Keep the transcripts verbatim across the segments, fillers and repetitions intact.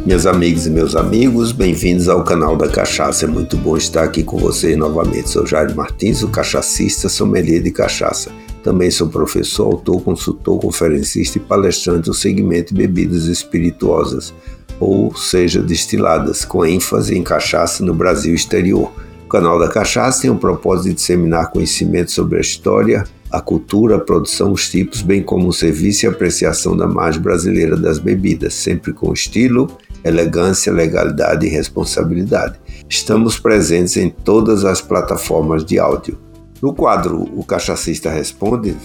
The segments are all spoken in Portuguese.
Minhas amigas e meus amigos, bem-vindos ao canal da Cachaça. É muito bom estar aqui com vocês novamente. Sou Jair Martins, o cachacista, sommelier de cachaça. Também sou professor, autor, consultor, conferencista e palestrante no segmento de bebidas espirituosas, ou seja, destiladas, com ênfase em cachaça no Brasil e exterior. O canal da Cachaça tem o propósito de disseminar conhecimento sobre a história, a cultura, a produção, os tipos, bem como o serviço e apreciação da margem brasileira das bebidas, sempre com estilo, elegância, legalidade e responsabilidade. Estamos presentes em todas as plataformas de áudio. No quadro O Cachacista Responde,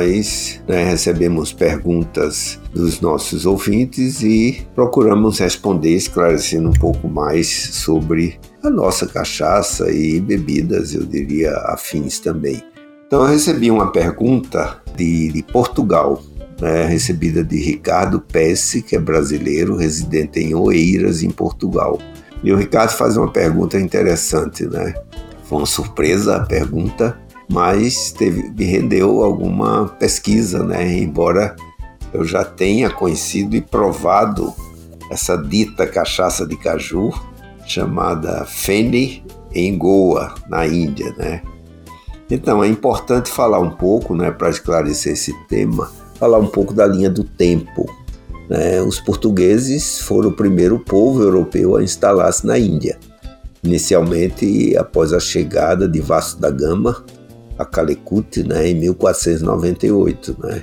nós né, recebemos perguntas dos nossos ouvintes e procuramos responder, esclarecendo um pouco mais sobre a nossa cachaça e bebidas, eu diria, afins também. Então eu recebi uma pergunta de, de Portugal, né, recebida de Ricardo Pesce, que é brasileiro, residente em Oeiras, em Portugal. E o Ricardo faz uma pergunta interessante, né? Foi uma surpresa a pergunta, mas teve, me rendeu alguma pesquisa, né? Embora eu já tenha conhecido e provado essa dita cachaça de caju, chamada Feni, em Goa, na Índia, né? Então, é importante falar um pouco, né, para esclarecer esse tema, falar um pouco da linha do tempo. Né? Os portugueses foram o primeiro povo europeu a instalar-se na Índia. Inicialmente, após a chegada de Vasco da Gama a Calicut, né, em mil quatrocentos e noventa e oito. Né?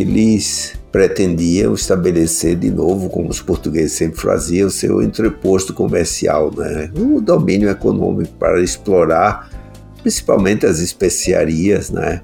Eles pretendiam estabelecer de novo, como os portugueses sempre faziam, o seu entreposto comercial, né? O domínio econômico para explorar principalmente as especiarias, né?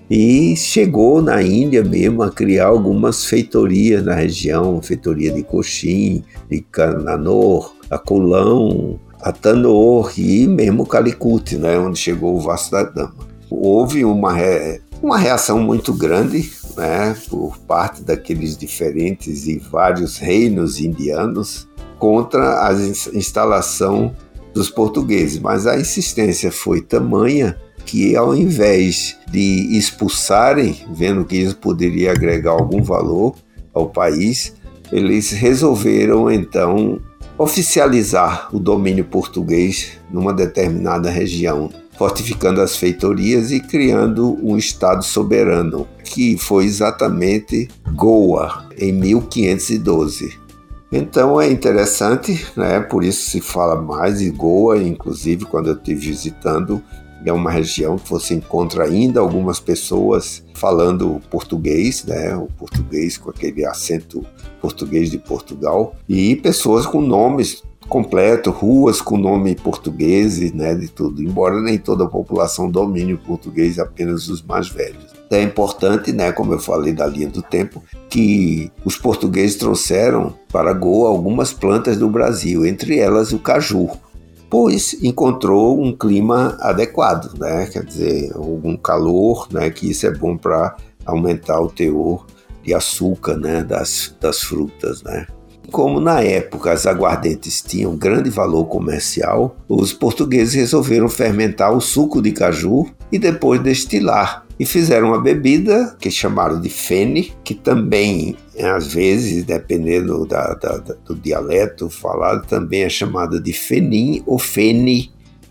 E chegou na Índia mesmo a criar algumas feitorias na região, feitoria de Cochin, de Cananor, a Colão, a Tanor e mesmo Calicut, né? Onde chegou o Vasco da Gama. Houve uma, re... uma reação muito grande, né? Por parte daqueles diferentes e vários reinos indianos contra a instalação dos portugueses, mas a insistência foi tamanha que, ao invés de expulsarem, vendo que isso poderia agregar algum valor ao país, eles resolveram então oficializar o domínio português numa determinada região, fortificando as feitorias e criando um estado soberano, que foi exatamente Goa, em mil quinhentos e doze. Então é interessante, né? Por isso se fala mais de Goa, inclusive quando eu estive visitando, é uma região que você encontra ainda algumas pessoas falando português, né? O português com aquele acento português de Portugal, e pessoas com nomes completos, ruas com nome português, né? De tudo, embora nem toda a população domine o português, apenas os mais velhos. É importante, né, como eu falei da linha do tempo, que os portugueses trouxeram para Goa algumas plantas do Brasil, entre elas o caju, pois encontrou um clima adequado, né, quer dizer, algum calor, né, que isso é bom para aumentar o teor de açúcar, né, das, das frutas, né. Como na época as aguardentes tinham grande valor comercial, os portugueses resolveram fermentar o suco de caju e depois destilar. E fizeram uma bebida que chamaram de Feni, que também, às vezes, dependendo da, da, do dialeto falado, também é chamada de Fenin ou Feni,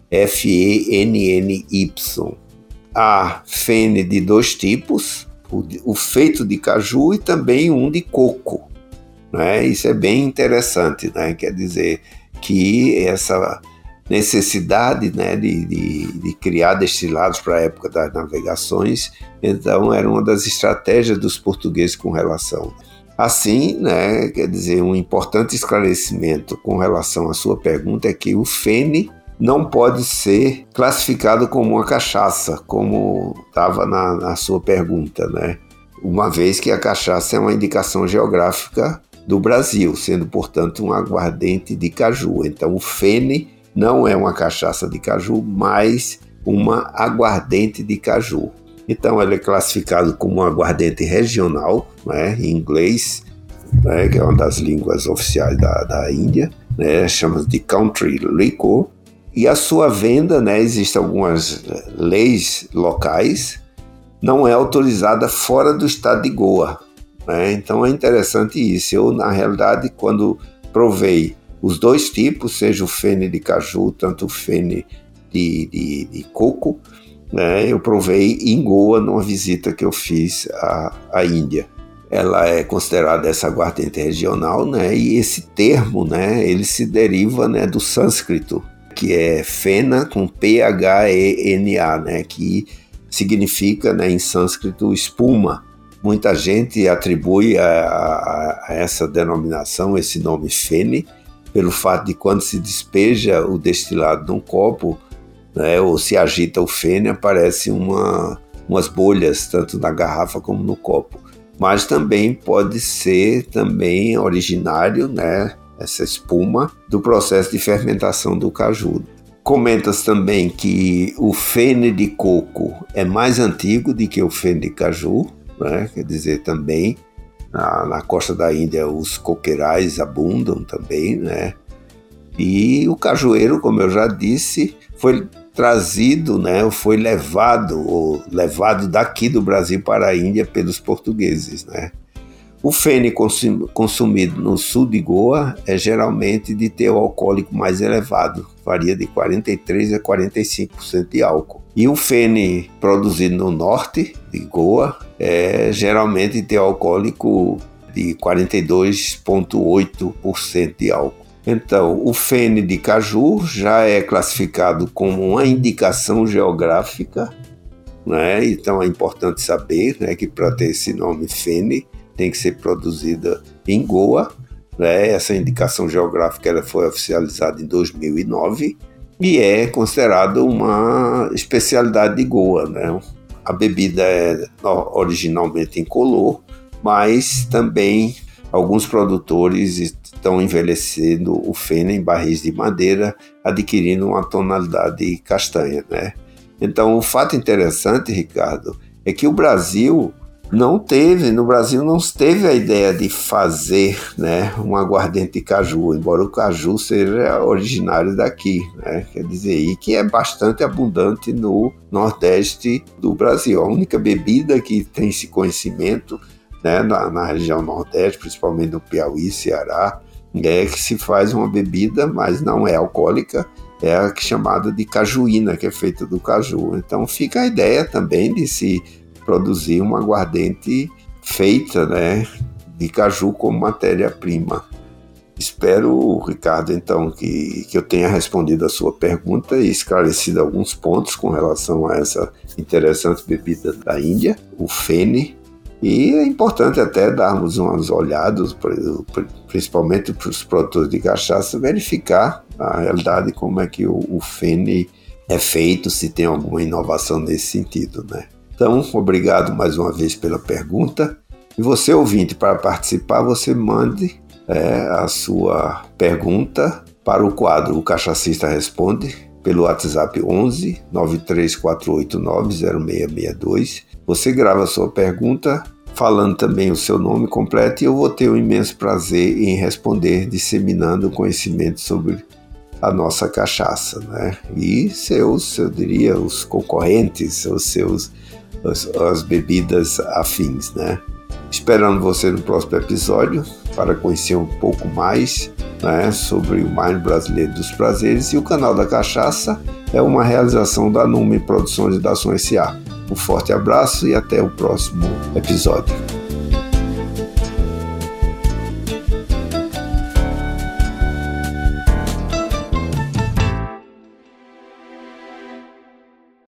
F E N N Y. Há Feni de dois tipos, o, o feito de caju e também um de coco. Né? Isso é bem interessante, né? Quer dizer que essa necessidade, né, de, de, de criar destilados para a época das navegações, então era uma das estratégias dos portugueses com relação. Assim, né, quer dizer, um importante esclarecimento com relação à sua pergunta é que o Feni não pode ser classificado como uma cachaça, como estava na, na sua pergunta, né? Uma vez que a cachaça é uma indicação geográfica do Brasil, sendo, portanto, um aguardente de caju. Então, o Feni não é uma cachaça de caju, mas uma aguardente de caju. Então, ele é classificado como um aguardente regional, né, em inglês, né, que é uma das línguas oficiais da, da Índia, né, chama de country liquor. E a sua venda, né, existem algumas leis locais, não é autorizada fora do estado de Goa. Né? Então é interessante isso. Eu, na realidade, quando provei os dois tipos, seja o fene de caju, tanto o fene de, de, de coco, né? Eu provei em Goa numa visita que eu fiz à, à Índia. Ela é considerada essa aguardente regional, né? E esse termo, né, ele se deriva, né, do sânscrito, que é fena com P H E N A, né, que significa, né, em sânscrito espuma. Muita gente atribui a, a, a essa denominação, esse nome fene, pelo fato de quando se despeja o destilado num copo, né, ou se agita o fene, aparece uma, umas bolhas, tanto na garrafa como no copo. Mas também pode ser também originário, né, essa espuma, do processo de fermentação do caju. Comentas também que o fene de coco é mais antigo do que o fene de caju, né? Quer dizer, também na, na costa da Índia os coqueirais abundam também, né? E o cajueiro, como eu já disse, foi trazido, né, foi levado, ou levado daqui do Brasil para a Índia pelos portugueses, né? O fene consum, consumido no sul de Goa é geralmente de teor alcoólico mais elevado, varia de quarenta e três por cento a quarenta e cinco por cento de álcool. E o fene produzido no norte de Goa é geralmente de teor alcoólico de quarenta e dois vírgula oito por cento de álcool. Então, o fene de caju já é classificado como uma indicação geográfica, né? Então é importante saber, né, que para ter esse nome fene tem que ser produzida em Goa, né? Essa indicação geográfica ela foi oficializada em dois mil e nove e é considerada uma especialidade de Goa, né? A bebida é originalmente incolor, mas também alguns produtores estão envelhecendo o fene em barris de madeira, adquirindo uma tonalidade castanha, né? Então, o fato interessante, Ricardo, é que o Brasil não teve, no Brasil não teve a ideia de fazer, né, um aguardente de caju, embora o caju seja originário daqui, né? Quer dizer, e que é bastante abundante no Nordeste do Brasil. A única bebida que tem esse conhecimento, né, na, na região Nordeste, principalmente no Piauí, Ceará, é que se faz uma bebida, mas não é alcoólica, é a chamada de cajuína, que é feita do caju. Então fica a ideia também de se produzir uma aguardente feita, né, de caju como matéria-prima. Espero, Ricardo, então, que, que eu tenha respondido a sua pergunta e esclarecido alguns pontos com relação a essa interessante bebida da Índia, o fene. E é importante até darmos umas olhadas, principalmente para os produtores de cachaça, verificar a realidade, como é que o, o fene é feito, se tem alguma inovação nesse sentido, né? Então, obrigado mais uma vez pela pergunta. E você, ouvinte, para participar, você mande é, a sua pergunta para o quadro O Cachacista Responde, pelo WhatsApp onze, nove três quatro oito nove, zero seis seis dois. Você grava a sua pergunta, falando também o seu nome completo, e eu vou ter um imenso prazer em responder, disseminando conhecimento sobre a nossa cachaça, né? E seus, eu diria, os concorrentes, os seus, as, as bebidas afins, né? Esperando você no próximo episódio para conhecer um pouco mais, né, sobre o Wine Brasileiro dos Prazeres. E o canal da Cachaça é uma realização da Nume Produções e da Ação S A. Um forte abraço e até o próximo episódio.